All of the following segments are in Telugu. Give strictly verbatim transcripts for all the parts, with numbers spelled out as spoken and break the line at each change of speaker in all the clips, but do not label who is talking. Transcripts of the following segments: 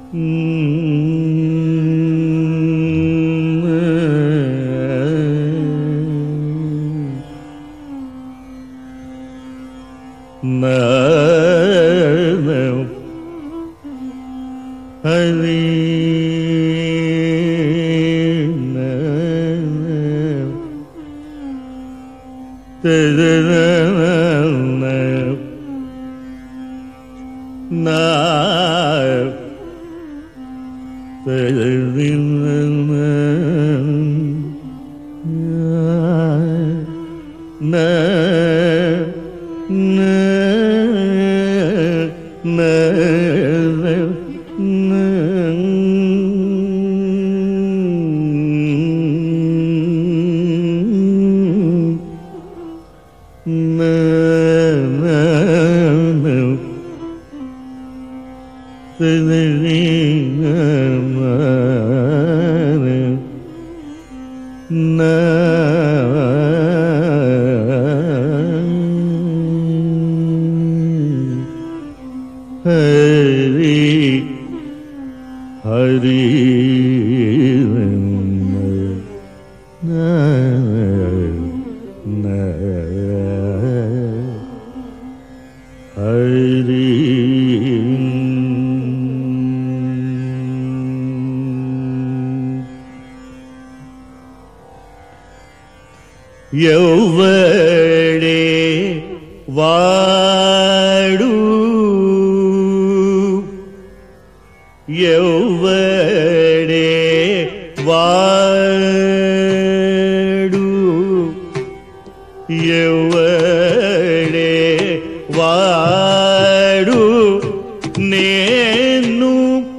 ఎవ్వడే వాడు ఎవ్వడే వాడు ఎవ్వడే వాడు నేను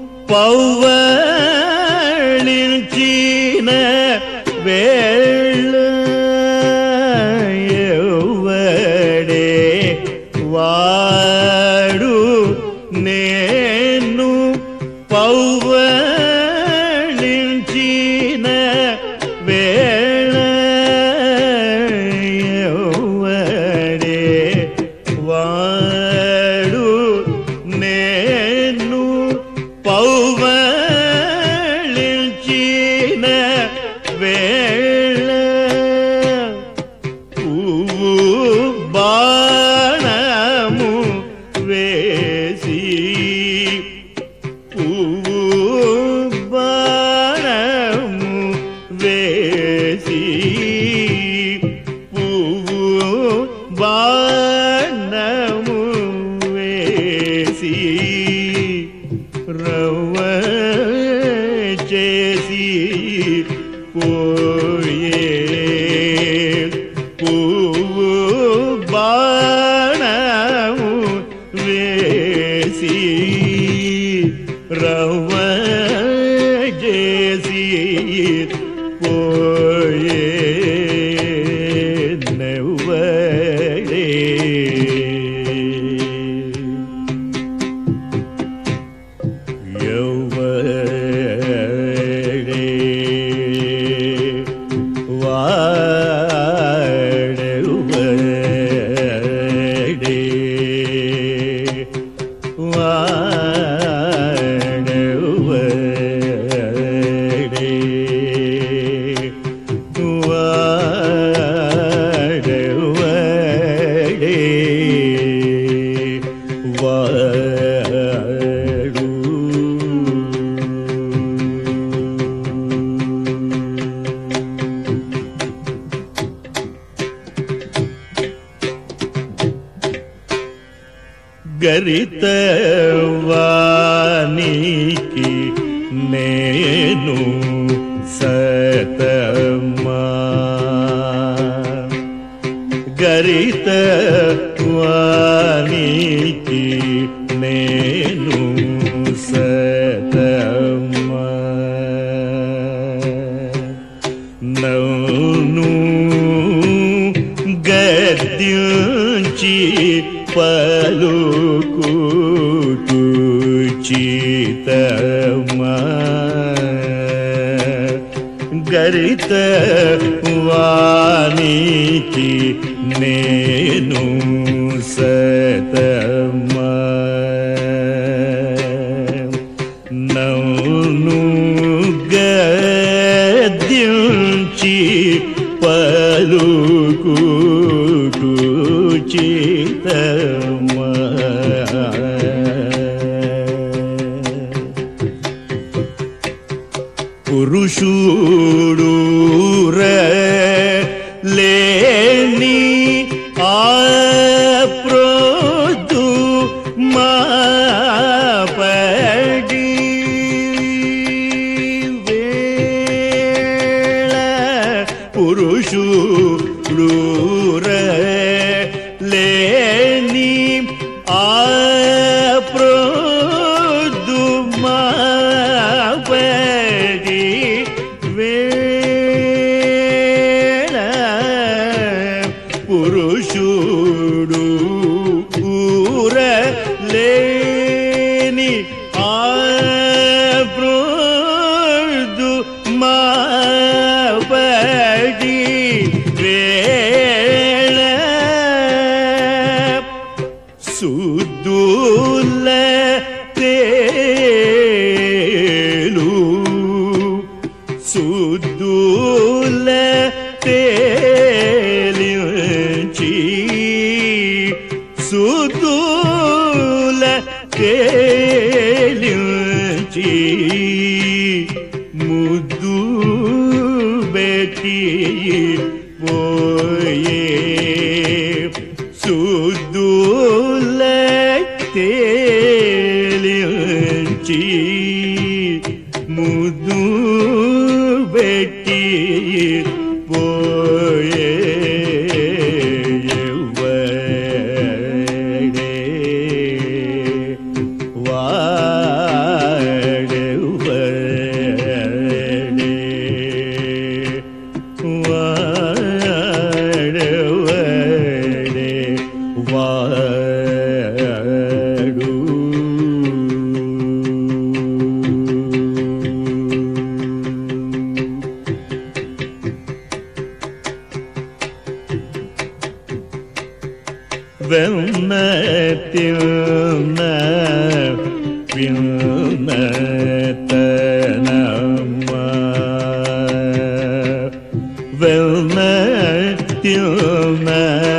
పవ్వళించిన వేళ వాడు నేను పవ్వళించిన వేళ ఎవ్వడే వాడు నేను పవ్వళించిన వేళ పువ్వు బాణము వేసి పువ్వు బాణము వేసి పువ్వు బాణము వేసి రవ్వ చేసి పోయే పువ్వు బాణము వేసి రవ్వ చేసి పోయే నెవ్వడే ఎవ్వడే వాడెవ్వడే వాడెవ్వడే వాడెవ్వడే వాడు గరితవానికి నేను సతమా గరితవానికి నేను సతమా నౌను గద్యుంచి పలుకుతూ చితమా గరిత వానికి నేను సతమా పురుషుడు లేని ఆ ప్రొద్దు మాపడి వేళ పురుషుడు లేని ఆ ప్రొద్దు మాపడి వేళ పురుషుడు లేని ఆ ప్రొద్దు మాపడి వేళ సుద్దుల తేలు సుద్దుల తేలించి సుద్దుల తేలించి ముద్దు బెట్టి పోయే సుద్దుల తేలించి ముద్దు బెట్టి పోయే వాడే వాడే వాడే వాడు వెన్న తిన్న పిన్న తనమ్మ వెన్న తిన్న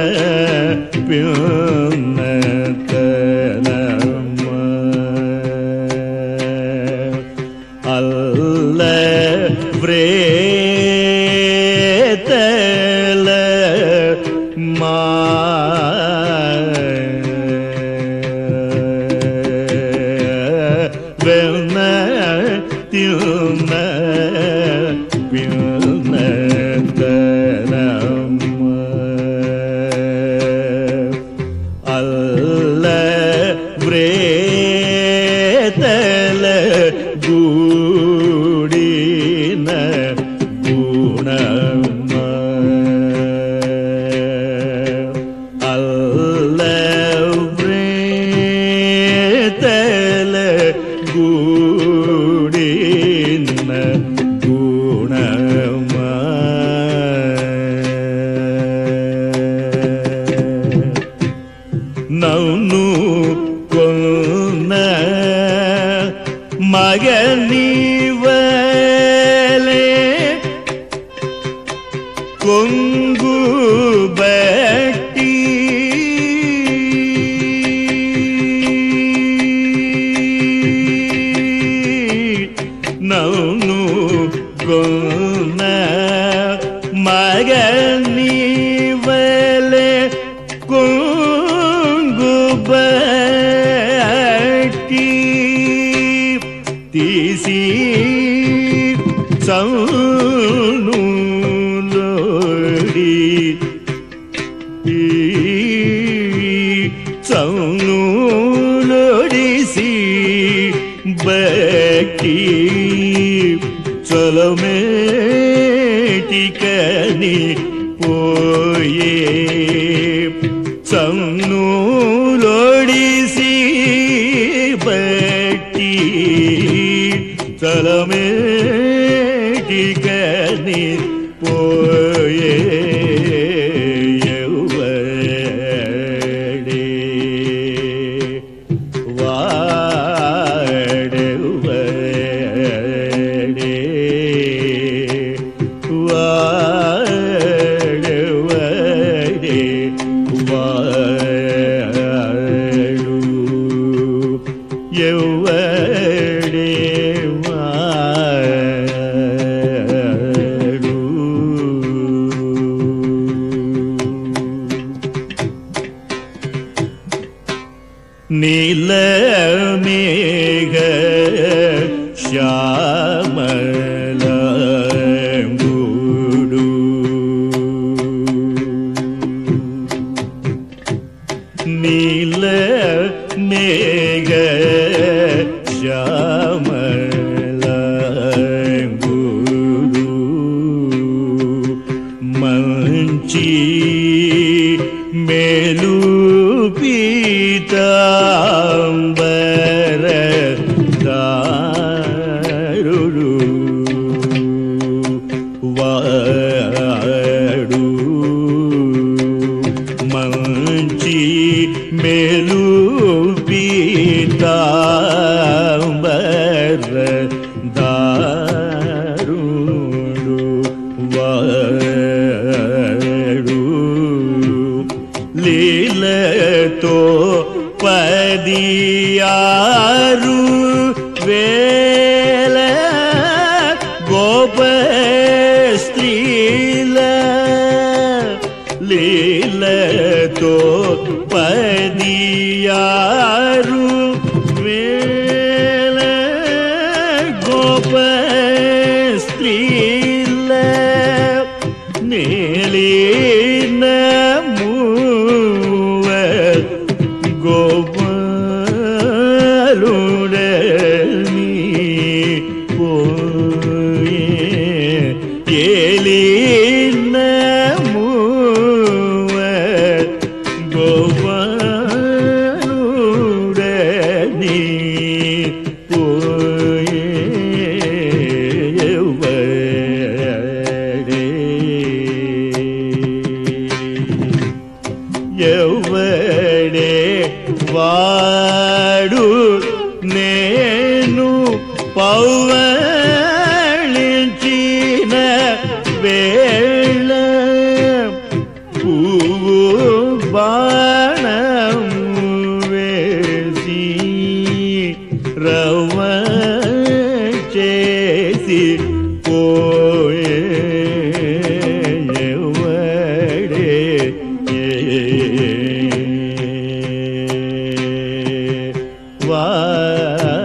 పిన్న తనమ్మ అల్ల వ్రేతల మా వెన్న తిన్న పిన్న తనమ్మ అల్ల వ్రేతల గూడిన గుణమ్మ అల్ల వ్రేతల గూడిన గుణమ్మ నన్ను కొన్న మగనివలే కొంగు బట్టి నన్ను కొన్న మగనివలే కొంగు బట్టి తీసి సౌనులోడి సౌనులోడిసి బట్టి చలమేటికని పోయే సౌనులోడిసి బట్టి చలమేటికని పోయే వాడే ఎవ్వడే వాడు మేఘ శ్యామలంబుడు నీల మేఘ శ్యామలంబుడు మంచి మేలు పీతాంబర దారుడు వాడు మంచి మేలు పీతాంబర దారుడు వాడు లీలతో పదియారు వేల గోప స్త్రీల లీలతో పదియారు వేల గోప స్త్రీల నీలిన గోపాలుడని పోయే ఏలిన మూవ గోపాలుడని పోయే ఎవడే వాడు నేను పౌవళించిన వేళ పువ్వు బాణం వేసి రవ చేసి పోయే ఎవడే వా